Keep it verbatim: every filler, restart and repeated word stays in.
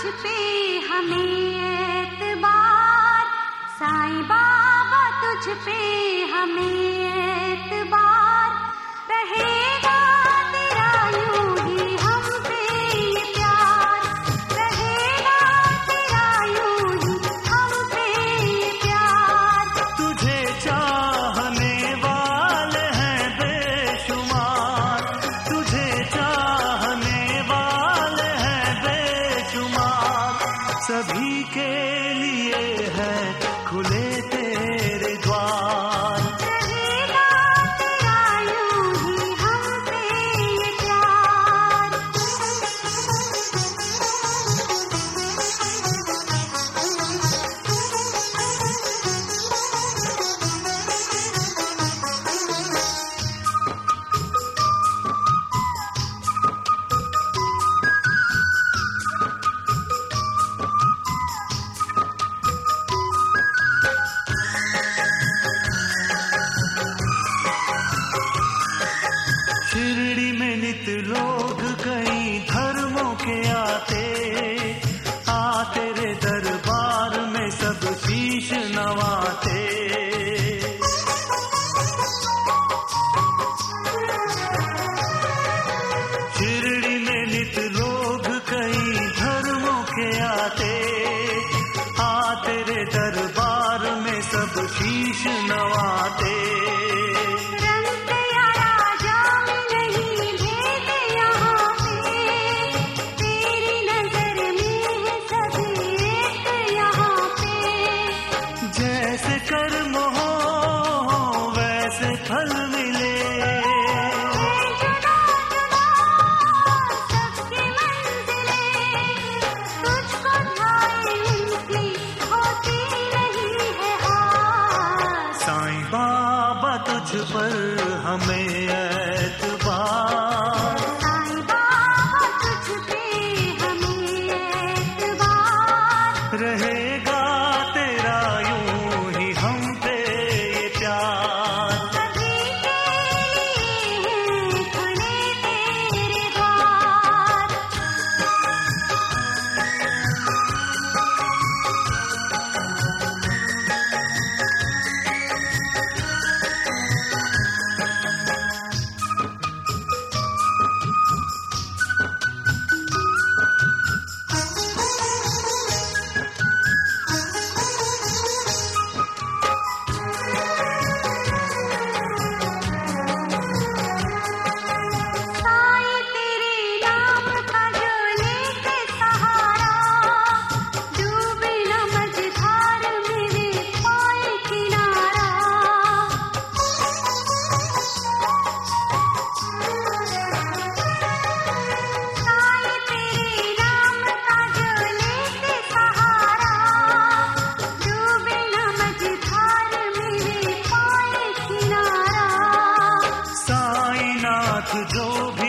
पे हमें एतबार, साईं बाबा तुझ पे हमें एतबार, रहेगा तेरा यूं ही हम पे ये प्यार, रहेगा तेरा यूं ही हम पे ये प्यार। तुझे चाहने वाले हैं बेशुमार, तुझे चाहने वाले हैं बेशुमार, सभी के लिए है खुले तेरे द्वार, रहेगा तेरा यूं ही हम पे ये प्यार। शिरडी में नित लोग कई धर्मों के आते, आ तेरे दरबार में सब शीश नवाते। शिरडी में नित लोग कई धर्मों के आते, आ तेरे दरबार में सब शीश नवाते। जैसे कर्म हो वैसे फल मिले, सबकी मंजिलें तुझको ढाए उनकी होती नहीं है हार। साईं बाबा तुझ पर हमें एतबार, साईं बाबा तुझ पे हमें एतबार, रहेगा तेरा यूं ही हम पे ये प्यार, सभी के लिए खुले तेरे द्वार। साईं तेरे नाम का जो लेके सहारा, डूबे न मझधार में वे पाए किनारा। साईं तेरे नाम का जो लेके सहारा, डूबे न मझधार में वे पाए किनारा। साईं नाथ जो